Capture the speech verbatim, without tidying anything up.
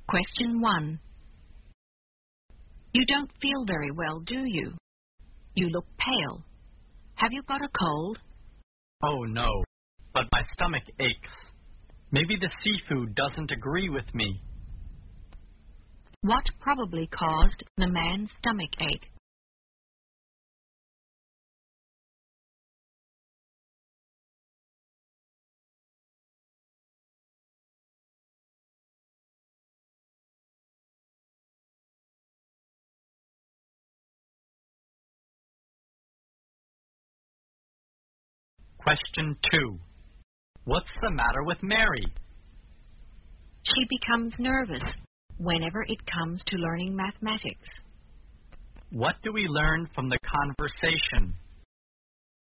Question one. You don't feel very well, do you? You look pale. Have you got a cold? Oh, no, but my stomach aches. Maybe the seafood doesn't agree with me. What probably caused the man's stomach ache? Question two. What's the matter with Mary? She becomes nervous whenever it comes to learning mathematics. What do we learn from the conversation?